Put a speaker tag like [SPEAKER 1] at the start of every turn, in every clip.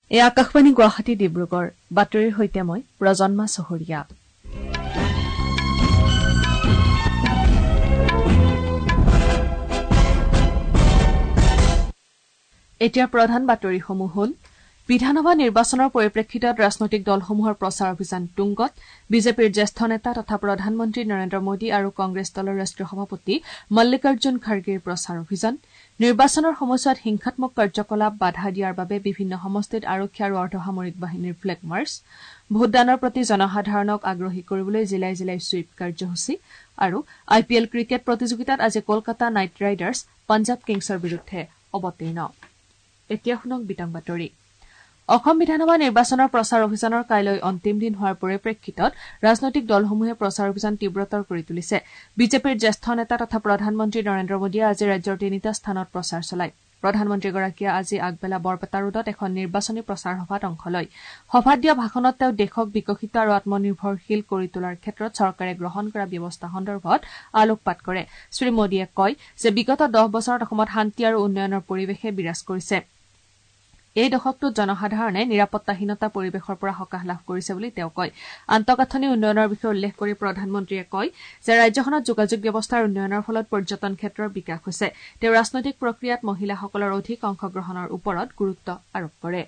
[SPEAKER 1] এই আকাশবাণী গুৱাহাটী ডিব্ৰুগড় বাতৰিৰ সৈতে মই প্ৰজন্মা চহৰীয়া। এতিয়া প্ৰধান বাতৰিসমূহ হ'ল বিধানসভা নিৰ্বাচনৰ পৰিপ্ৰেক্ষিতত ৰাজনৈতিক দলসমূহৰ প্ৰচাৰ অভিযান তুংগত বিজেপিৰ জ্যেষ্ঠ নেতা তথা প্ৰধানমন্ত্ৰী নৰেন্দ্ৰ মোদী আৰু কংগ্ৰেছ দলৰ ৰাষ্ট্ৰীয় সভাপতি মল্লিকাৰ্জুন খাৰ্গেৰ প্ৰচাৰ অভিযান নিৰ্বাচনৰ সময়ছোৱাত হিংসাত্মক কাৰ্যকলাপ বাধা দিয়াৰ বাবে বিভিন্ন সমষ্টিত আৰক্ষী আৰু অৰ্ধসামৰিক বাহিনীৰ ফ্লেগ মাৰ্চ ভোটদানৰ প্ৰতি জনসাধাৰণক আগ্ৰহী কৰিবলৈ জিলাই জিলাই ছুইপ কাৰ্যসূচী আৰু IPL ক্ৰিকেট প্ৰতিযোগিতাত আজি কলকাতা নাইট ৰাইডাৰ্ছ পঞ্জাৱ কিংছৰ বিৰুদ্ধে অৱতীৰ্ণ। এতিয়া শুনক বিতং বাতৰি। অসম বিধানসভা নিৰ্বাচনৰ প্ৰচাৰ অভিযানৰ কাইলৈ অন্তিম দিন হোৱাৰ পৰিপ্ৰেক্ষিতত ৰাজনৈতিক দলসমূহে প্ৰচাৰ অভিযান তীব্ৰতৰ কৰি তুলিছে। বিজেপিৰ জ্যেষ্ঠ নেতা তথা প্ৰধানমন্ত্ৰী নৰেন্দ্ৰ মোদীয়ে আজি ৰাজ্যৰ 3টা স্থানত প্ৰচাৰ চলায়। প্ৰধানমন্ত্ৰীগৰাকীয়ে আজি আগবেলা বৰপেটা ৰোডত এখন নিৰ্বাচনী প্ৰচাৰ সভাত অংশ লয়। সভাত দিয়া ভাষণত তেওঁ দেশক বিকশিত আৰু আত্মনিৰ্ভৰশীল কৰি তোলাৰ ক্ষেত্ৰত চৰকাৰে গ্ৰহণ কৰা ব্যৱস্থা সন্দৰ্ভত আলোকপাত কৰে। শ্ৰীমোদীয়ে কয় যে বিগত 10 বছৰত অসমত শান্তি আৰু উন্নয়নৰ পৰিৱেশে বিৰাজ কৰিছে। এই দশকটোত জনসাধাৰণে নিৰাপত্তাহীনতা পৰিৱেশৰ পৰা সকাহ লাভ কৰিছে বুলি তেওঁ কয়। আন্তঃগাঁথনি উন্নয়নৰ বিষয়ে উল্লেখ কৰি প্ৰধানমন্ত্ৰীয়ে কয় যে ৰাজ্যখনত যোগাযোগ ব্যৱস্থাৰ উন্নয়নৰ ফলত পৰ্যটন ক্ষেত্ৰৰ বিকাশ হৈছে। তেওঁ ৰাজনৈতিক প্ৰক্ৰিয়াত মহিলাসকলৰ অধিক অংশগ্ৰহণৰ ওপৰত গুৰুত্ব আৰোপ কৰে।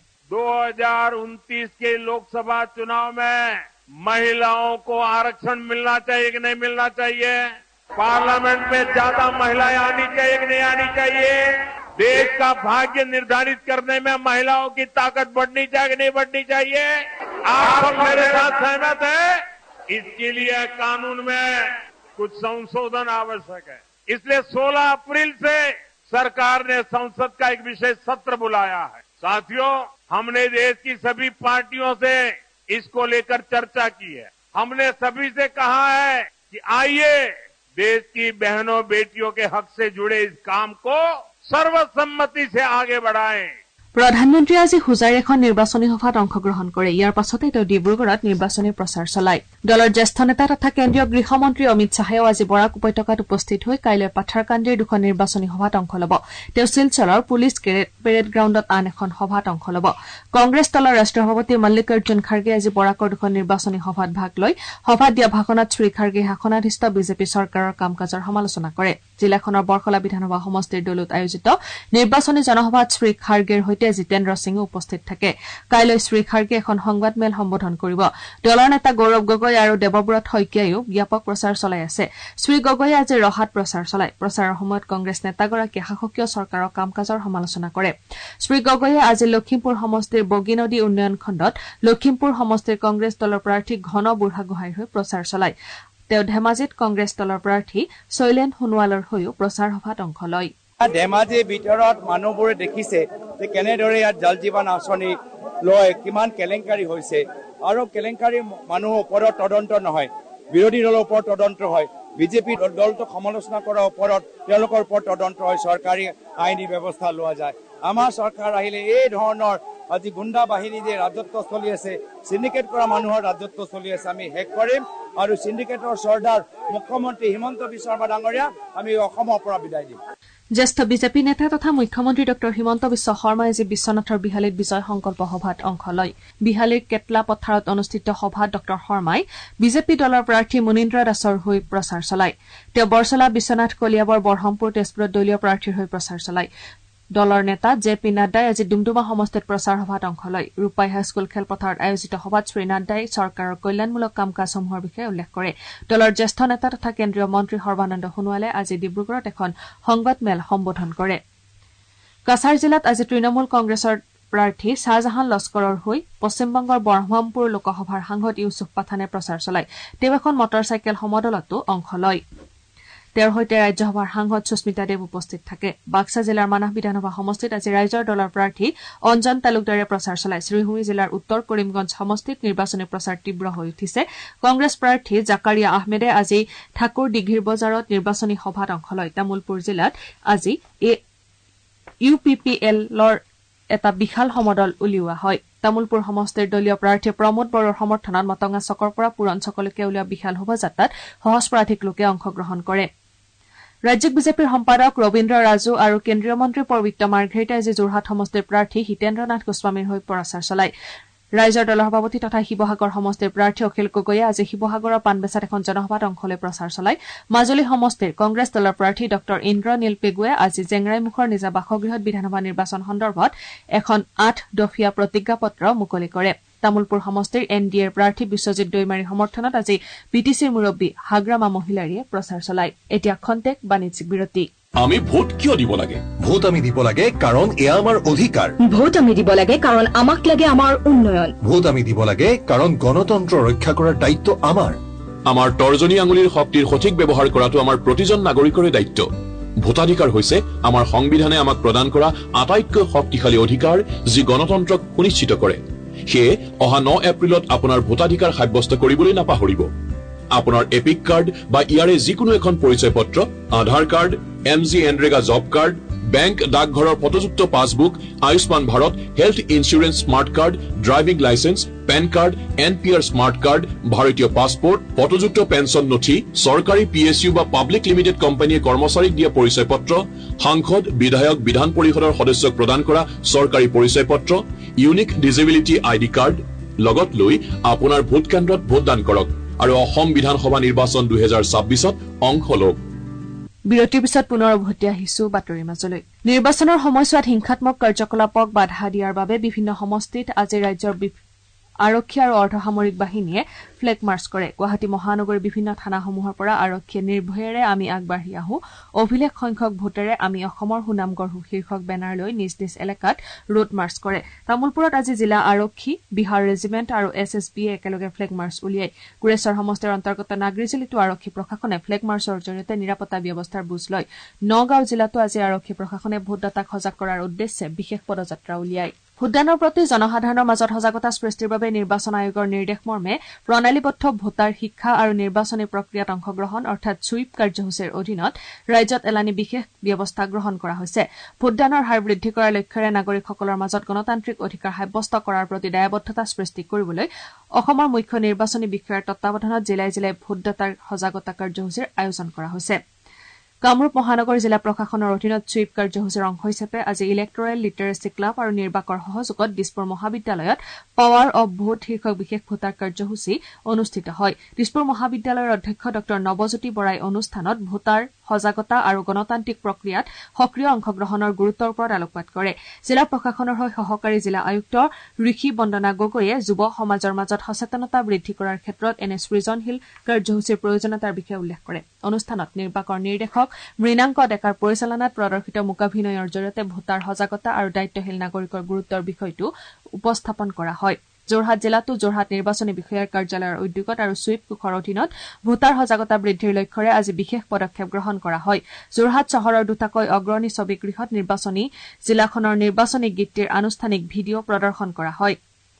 [SPEAKER 2] 2029 के लोकसभा चुनाव में महिलाओं को आरक्षण मिलना चाहिए कि नहीं मिलना चाहिए, पार्लियामेंट में ज्यादा महिलाएं आनी चाहिए कि नहीं आनी चाहिए, देश का भाग्य निर्धारित करने में महिलाओं की ताकत बढ़नी चाहिए कि नहीं बढ़नी चाहिए। आप सब मेरे साथ सहमत है? इसके लिए कानून में कुछ संशोधन आवश्यक है। इसलिए 16 अप्रैल से सरकार ने संसद का एक विशेष सत्र बुलाया है। साथियों, हमने देश की सभी पार्टियों से इसको लेकर चर्चा की है। हमने सभी से कहा है कि आइए देश की बहनों बेटियों के हक से जुड़े इस काम को सर्वसम्मति से आगे बढ़ाएं।
[SPEAKER 1] প্ৰধানমন্ত্ৰীয়ে আজি হোজাইৰ এখন নিৰ্বাচনী সভাত অংশগ্ৰহণ কৰে। ইয়াৰ পাছতে তেওঁ ডিব্ৰুগড়ত নিৰ্বাচনী প্ৰচাৰ চলায়। দলৰ জ্যেষ্ঠ নেতা তথা কেন্দ্ৰীয় গৃহমন্ত্ৰী অমিত শ্বাহেও আজি বৰাক উপত্যকাত উপস্থিত হৈ কাইলৈ পাথাৰকান্দিৰ 2খন নিৰ্বাচনী সভাত অংশ ল'ব। তেওঁ শিলচৰৰ পুলিচ পেৰেড গ্ৰাউণ্ডত আন এখন সভাত অংশ ল'ব। কংগ্ৰেছ দলৰ ৰাষ্ট্ৰীয় সভাপতি মল্লিকাৰ্জুন খাৰ্গে আজি বৰাকৰ 2খন নিৰ্বাচনী সভাত ভাগ লৈ সভাত দিয়া ভাষণত শ্ৰীখাৰ্গে শাসনাধিষ্ঠ বিজেপি চৰকাৰৰ কাম কাজৰ সমালোচনা কৰে। জিলাখনৰ বৰখলা বিধানসভা সমষ্টিৰ দলত আয়োজিত নিৰ্বাচনী জনসভাত শ্ৰীখাৰ্গেৰ সৈতে জিতেন্দ্ৰ সিঙো উপস্থিত থাকে। কাইলৈ শ্ৰীখাৰ্গে এখন সংবাদমেল সম্বোধন কৰিব। দলৰ নেতা গৌৰৱ গগৈ আৰু দেৱব্ৰত শইকীয়াইও ব্যাপক প্ৰচাৰ চলাই আছে। শ্ৰীগগৈয়ে আজি ৰহাত প্ৰচাৰ চলায়। প্ৰচাৰৰ সময়ত কংগ্ৰেছ নেতাগৰাকীয়ে শাসকীয় চৰকাৰৰ কাম কাজৰ সমালোচনা কৰে। শ্ৰীগগৈয়ে আজি লখিমপুৰ সমষ্টিৰ বগীনদী উন্নয়ন খণ্ডত লখিমপুৰ সমষ্টিৰ কংগ্ৰেছ দলৰ প্ৰাৰ্থী ঘন বুঢ়াগোহাঁইৰ হৈ প্ৰচাৰ চলায়। তেওঁ ধেমাজিত কংগ্ৰেছ দলৰ প্ৰাৰ্থী শৈলেন সোণোৱালৰ হৈও প্ৰচাৰ সভাত অংশ লয়।
[SPEAKER 3] ধেমাজিৰ ভিতৰত মানুহবোৰে দেখিছে যে কেনেদৰে ইয়াত জল জীৱন আঁচনি লৈ কিমান কেলেংকাৰী হৈছে আৰু কেলেংকাৰী মানুহৰ ওপৰত তদন্ত নহয়, বিৰোধী দলৰ ওপৰত তদন্ত হয়, বিজেপি দলটোক সমালোচনা কৰাৰ ওপৰত তেওঁলোকৰ ওপৰত তদন্ত হয়, চৰকাৰী আইনী ব্যৱস্থা লোৱা যায়। আমাৰ চৰকাৰ আহিলে এই ধৰণৰ আজি গুণ্ডা বাহিনী যে ৰাজত্ব চলি আছে, চিণ্ডিকেট কৰা মানুহৰ ৰাজত্ব চলি আছে, আমি শেষ কৰিম আৰু চিণ্ডিকেটৰ চৰ্দাৰ মুখ্যমন্ত্ৰী হিমন্ত বিশ্ব শৰ্মা ডাঙৰীয়া আমি অসমৰ পৰা বিদায় দিম।
[SPEAKER 1] জ্যেষ্ঠ বিজেপি নেতা তথা মুখ্যমন্ত্ৰী ডঃ হিমন্ত বিশ্ব শৰ্মাই আজি বিশ্বনাথৰ বিহালীত বিজয় সংকল্প সভাত অংশ লয়। বিহালীৰ কেটলা পথাৰত অনুষ্ঠিত সভাত ডঃ শৰ্মাই বিজেপি দলৰ প্ৰাৰ্থী মুনীন্দ্ৰ দাসৰ হৈ প্ৰচাৰ চলায়। তেওঁ বৰচলা বিশ্বনাথ কলিয়াবৰ বৰহমপুৰ তেজপুৰত দলীয় প্ৰাৰ্থীৰ হৈ প্ৰচাৰ চলায়। দলৰ নেতা জে.পি. নাড্ডাই আজি ডুমডুমা সমষ্টিত প্ৰচাৰ সভাত অংশ লয়। ৰূপাই হাইস্কুল খেলপথাৰত আয়োজিত সভাত শ্ৰীনাড্ডাই চৰকাৰৰ কল্যাণমূলক কাম কাজসমূহৰ বিষয়ে উল্লেখ কৰে। দলৰ জ্যেষ্ঠ নেতা তথা কেন্দ্ৰীয় মন্ত্ৰী সৰ্বানন্দ সোণোৱালে আজি ডিব্ৰুগড়ত এখন সংবাদমেল সম্বোধন কৰে। কাছাৰ জিলাত আজি তৃণমূল কংগ্ৰেছৰ প্ৰাৰ্থী শ্বাহজাহান লস্কৰৰ হৈ পশ্চিমবংগৰ বৰহমপুৰ লোকসভাৰ সাংসদ ইউছুফ পাঠানে প্ৰচাৰ চলায়। তেওঁ এখন মটৰ চাইকেল সমদলতো অংশ লয়। তেওঁৰ সৈতে ৰাজ্যসভাৰ সাংসদ সুস্মিতা দেৱ উপস্থিত থাকে। বাক্সা জিলাৰ মানাহ বিধানসভা সমষ্টিত আজি ৰাইজৰ দলৰ প্ৰাৰ্থী অঞ্জন তালুকদাৰে প্ৰচাৰ চলায়। শ্ৰীভূমি জিলাৰ উত্তৰ কৰিমগঞ্জ সমষ্টিত নিৰ্বাচনী প্ৰচাৰ তীব্ৰ হৈ উঠিছে। কংগ্ৰেছ প্ৰাৰ্থী জাকাৰিয়া আহমেদে আজি ঠাকুৰ দিঘিৰ বজাৰত নিৰ্বাচনী সভাত অংশ লয়। তামুলপুৰ জিলাত আজি UPPLৰ এটা বিশাল সমদল উলিওৱা হয়। তামুলপুৰ সমষ্টিৰ দলীয় প্ৰাৰ্থী প্ৰমোদ বড়োৰ সমৰ্থনত মটঙা চকৰ পৰা পুৰণ চকলৈকে উলিওৱা বিশাল শোভাযাত্ৰাত সহস্ৰাধিক লোকে অংশগ্ৰহণ কৰে। ৰাজ্যিক বিজেপিৰ সম্পাদক ৰবীন্দ্ৰ ৰাজু আৰু কেন্দ্ৰীয় মন্ত্ৰী পবিত্ৰ মাৰ্ঘেৰিটাই আজি যোৰহাট সমষ্টিৰ প্ৰাৰ্থী হিতেন্দ্ৰ নাথ গোস্বামীৰ হৈ প্ৰচাৰ চলায় ৰাইজৰ দলৰ সভাপতি তথা শিৱসাগৰ সমষ্টিৰ প্ৰাৰ্থী অখিল গগৈয়ে আজি শিৱসাগৰৰ পাণবেচাত এখন জনসভাত অংশ লৈ প্ৰচাৰ চলায় মাজুলী সমষ্টিৰ কংগ্ৰেছ দলৰ প্ৰাৰ্থী ডঃ ইন্দ্ৰনীল পেগুৱে আজি জেংৰাইমুখৰ নিজা বাসগৃহত বিধানসভা নিৰ্বাচন সন্দৰ্ভত এখন 8 দফীয়া প্ৰতিজ্ঞাপত্ৰ মুকলি কৰে তামুলপুৰ সমষ্টিৰ এনডিএৰ প্ৰাৰ্থী বিশ্বজিৎ দৈমাৰীৰ সমৰ্থনত আজি পিটিচিৰ মুৰব্বী হাগ্ৰামা মহিলাৰীয়ে প্ৰচাৰ চলায় এতিয়া খন্তেক বাণিজ্যিক বিৰতি
[SPEAKER 4] আমি ভোট কিয় দিব লাগে
[SPEAKER 5] ভোট আমি দিব লাগে কাৰণ এয়া আমাৰ অধিকাৰ
[SPEAKER 6] ভোট আমি দিব লাগে কাৰণ আমাক লাগে আমাৰ উন্নয়ন
[SPEAKER 5] ভোট আমি দিব লাগে কাৰণ গণতন্ত্ৰ ৰক্ষা কৰাৰ দায়িত্ব আমাৰ
[SPEAKER 4] তৰ্জনী আঙুলিৰ শক্তিৰ সঠিক ব্যৱহাৰ কৰাটো আমাৰ প্ৰতিজন নাগৰিকৰে দায়িত্ব ভোটাধিকাৰ হৈছে আমাৰ সংবিধানে আমাক প্ৰদান কৰা আটাইতকৈ শক্তিশালী অধিকাৰ যি গণতন্ত্ৰক সুনিশ্চিত কৰে সেয়ে অহা 9 এপ্ৰিলত আপোনাৰ ভোটাধিকাৰ সাব্যস্ত কৰিবলৈ নাপাহৰিব আপোনাৰ এপিক কাৰ্ড বা ইয়াৰে যিকোনো এখন পৰিচয় পত্ৰ Aadhaar card MG NREGA job card bank ডাকঘৰৰ ফটোযুক্ত passbook Ayushman Bharat health insurance smart card driving licence PAN card NPR smart card ভাৰতীয় পাছপোৰ্ট ফটোযুক্ত পেন্সন নথি চৰকাৰী পিএছইউ বা পাব্লিক লিমিটেড কোম্পানীয়ে কৰ্মচাৰীক দিয়া পৰিচয় পত্ৰ সাংসদ বিধায়ক বিধান পৰিষদৰ সদস্যক প্ৰদান কৰা চৰকাৰী পৰিচয় পত্ৰ ইউনিক ডিজেবিলিটি আইডি কাৰ্ড লগত লৈ আপোনাৰ ভোট কেন্দ্ৰত ভোটদান কৰক আৰু অসম বিধানসভা নিৰ্বাচন 2026ত অংশ লওক
[SPEAKER 1] বিৰতিৰ পিছত পুনৰ উভতি আহিছো বাতৰিৰ মাজলৈ নিৰ্বাচনৰ সময়ছোৱাত হিংসাত্মক কাৰ্যকলাপক বাধা দিয়াৰ বাবে বিভিন্ন সমষ্টিত আজি ৰাজ্যৰ আৰক্ষী আৰু অৰ্ধসামৰিক বাহিনীয়ে ফ্লেগ মাৰ্চ কৰে গুৱাহাটী মহানগৰীৰ বিভিন্ন থানাসমূহৰ পৰা আৰক্ষীয়ে নিৰ্ভয়েৰে আমি আগবাঢ়ি আহো অভিলেখ সংখ্যক ভোটেৰে আমি অসমৰ সুনাম গঢ়ো শীৰ্ষক বেনাৰ লৈ নিজ নিজ এলেকাত ৰোড মাৰ্চ কৰে তামুলপুৰত আজি জিলা আৰক্ষী বিহাৰ ৰেজিমেণ্ট আৰু এছএছবিয়ে একেলগে ফ্লেগ মাৰ্চ উলিয়ায় কুৰেশ্বৰ সমষ্টিৰ অন্তৰ্গত নাগৰিজুলিতো আৰক্ষী প্ৰশাসনে ফ্লেগ মাৰ্চৰ জৰিয়তে নিৰাপত্তা ব্যৱস্থাৰ বুজ লয় নগাঁও জিলাতো আজি আৰক্ষী প্ৰশাসনে ভোটদাতাক সজাগ কৰাৰ উদ্দেশ্যে বিশেষ পদযাত্ৰা উলিয়ায় ভোটদানৰ প্ৰতি জনসাধাৰণৰ মাজত সজাগতা সৃষ্টিৰ বাবে নিৰ্বাচন আয়োগৰ নিৰ্দেশ মৰ্মে প্ৰণালীবদ্ধ ভোটাৰ শিক্ষা আৰু নিৰ্বাচনী প্ৰক্ৰিয়াত অংশগ্ৰহণ অৰ্থাৎ সুইপ কাৰ্যসূচীৰ অধীনত ৰাজ্যত এলানি বিশেষ ব্যৱস্থা গ্ৰহণ কৰা হৈছে ভোটদানৰ হাৰ বৃদ্ধি কৰাৰ লক্ষ্যৰে নাগৰিকসকলৰ মাজত গণতান্ত্ৰিক অধিকাৰ সাব্যস্ত কৰাৰ প্ৰতি দায়বদ্ধতা সৃষ্টি কৰিবলৈ অসমৰ মুখ্য নিৰ্বাচনী বিষয়াৰ তত্বাৱধানত জিলাই জিলাই ভোটদাতাৰ সজাগতা কাৰ্যসূচীৰ আয়োজন কৰা হৈছে কামৰূপ মহানগৰ জিলা প্ৰশাসনৰ অধীনত সুইপ কাৰ্যসূচীৰ অংশ হিচাপে আজি ইলেক্টৰেল লিটাৰেচি ক্লাব আৰু নিৰ্বাকৰ সহযোগত দিছপুৰ মহাবিদ্যালয়ত পাৱাৰ অব ভোট শীৰ্ষক বিশেষ ভোটাৰ কাৰ্যসূচী অনুষ্ঠিত হয় দিছপুৰ মহাবিদ্যালয়ৰ অধ্যক্ষ ডঃ নৱজ্যোতি বৰাই অনুষ্ঠানত ভোটাৰ সজাগতা আৰু গণতান্ত্ৰিক প্ৰক্ৰিয়াত সক্ৰিয় অংশগ্ৰহণৰ গুৰুত্বৰ ওপৰত আলোকপাত কৰে জিলা প্ৰশাসনৰ হৈ সহকাৰী জিলা আয়ুক্ত ঋষি বন্দনা গগৈয়ে যুৱ সমাজৰ মাজত সচেতনতা বৃদ্ধি কৰাৰ ক্ষেত্ৰত এনে সৃজনশীল কাৰ্যসূচীৰ প্ৰয়োজনীয়তাৰ বিষয়ে উল্লেখ কৰে অনুষ্ঠানত নিৰ্বাকৰ নিৰ্দেশক মৃণাংক ডেকাৰ পৰিচালনাত প্ৰদৰ্শিত মূকাভিনয়ৰ জৰিয়তে ভোটাৰ সজাগতা আৰু দায়িত্বশীল নাগৰিকৰ গুৰুত্বৰ বিষয়টো উপস্থাপন কৰা হয় যোৰহাট জিলাতো যোৰহাট নিৰ্বাচনী বিষয়াৰ কাৰ্যালয়ৰ উদ্যোগত আৰু সুইপ কোষৰ অধীনত ভোটাৰ সজাগতা বৃদ্ধিৰ লক্ষ্যৰে আজি বিশেষ পদক্ষেপ গ্ৰহণ কৰা হয় যোৰহাট চহৰৰ দুটাকৈ অগ্ৰণী ছবিগৃহত নিৰ্বাচনী জিলাখনৰ নিৰ্বাচনী গীতটিৰ আনুষ্ঠানিক ভিডিঅ' প্ৰদৰ্শন কৰা হয়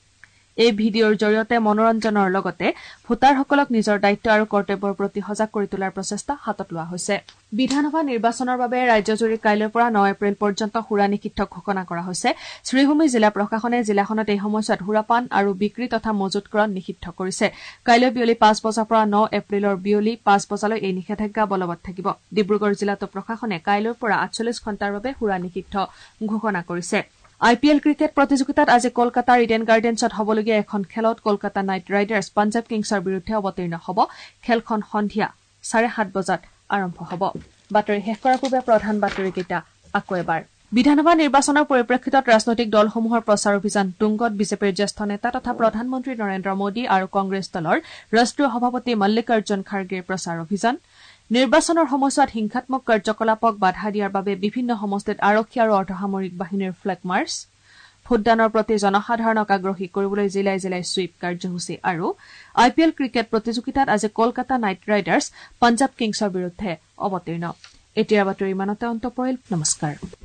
[SPEAKER 1] এই ভিডিঅ'ৰ জৰিয়তে মনোৰঞ্জনৰ লগতে ভোটাৰসকলক নিজৰ দায়িত্ব আৰু কৰ্তব্যৰ প্ৰতি সজাগ কৰি তোলাৰ প্ৰচেষ্টা হাতত লোৱা হৈছে বিধানসভা নিৰ্বাচনৰ বাবে ৰাজ্যজুৰি কাইলৈৰ পৰা 9 এপ্ৰিল পৰ্যন্ত সুৰা নিষিদ্ধ ঘোষণা কৰা হৈছে শ্ৰীভূমি জিলা প্ৰশাসনে জিলাখনত এই সময়ছোৱাত সুৰাপান আৰু বিক্ৰী তথা মজুতকৰণ নিষিদ্ধ কৰিছে কাইলৈ বিয়লি 5 বজাৰ পৰা 9 এপ্ৰিলৰ বিয়লি 5 বজালৈ এই নিষেধাজ্ঞা বলবৎ থাকিব ডিব্ৰুগড় জিলাতো প্ৰশাসনে কাইলৈৰ পৰা 48 ঘণ্টাৰ বাবে সুৰা নিষিদ্ধ ঘোষণা কৰিছে আইপিএল ক্ৰিকেট প্ৰতিযোগিতাত আজি কলকাতাৰ ইডেন গাৰ্ডেন্সত হ'বলগীয়া এখন খেলত কলকাতা নাইট ৰাইডাৰ্ছ পাঞ্জাৱ কিংছৰ বিৰুদ্ধে অৱতীৰ্ণ হ'ব খেলখন সন্ধিয়া 7:30 বজাত আৰম্ভ হ'ব বাতৰি শেষ কৰাৰ পূৰ্বে প্ৰধান বাতৰিকেইটা আকৌ এবাৰ বিধানসভা নিৰ্বাচনৰ পৰিপ্ৰেক্ষিতত ৰাজনৈতিক দলসমূহৰ প্ৰচাৰ অভিযান তুংগত বিজেপিৰ জ্যেষ্ঠ নেতা তথা প্ৰধানমন্ত্ৰী নৰেন্দ্ৰ মোদী আৰু কংগ্ৰেছ দলৰ ৰাষ্ট্ৰীয় সভাপতি মল্লিকাৰ্জুন খাৰ্গেৰ প্ৰচাৰ অভিযান নিৰ্বাচনৰ সময়ছোৱাত হিংসাত্মক কাৰ্যকলাপক বাধা দিয়াৰ বাবে বিভিন্ন সমষ্টিত আৰক্ষী আৰু অৰ্ধসামৰিক বাহিনীৰ ফ্লেগ মাৰ্চ ভোটদানৰ প্ৰতি জনসাধাৰণক আগ্ৰহী কৰিবলৈ জিলাই জিলাই সুইপ কাৰ্যসূচী আৰু আইপিএল ক্ৰিকেট প্ৰতিযোগিতাত আজি কলকাতা নাইট ৰাইডাৰ্ছ পাঞ্জাৱ কিংছৰ বিৰুদ্ধে অৱতীৰ্ণ এতিয়া বাতৰি ইমানতে অন্ত পৰিল নমস্কাৰ